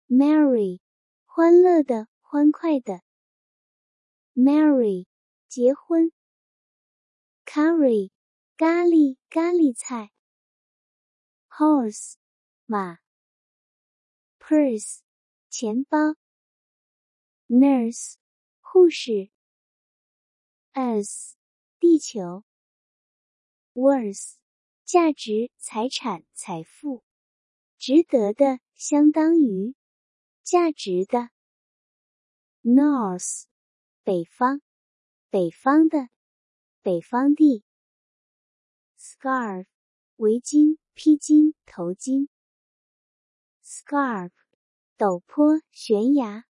Merry， 欢乐的，欢快的。Marry， 结婚。Curry， 咖喱，咖喱菜。Horse， 马。Purse， 钱包。Nurse， 护士。Earth， 地球。Worth， 价值，财产，财富。值得的，相当于。价值的。North， 北方，北方的，北方地。Scarf， 围巾，披巾，头巾。Scarp， 陡坡，悬崖。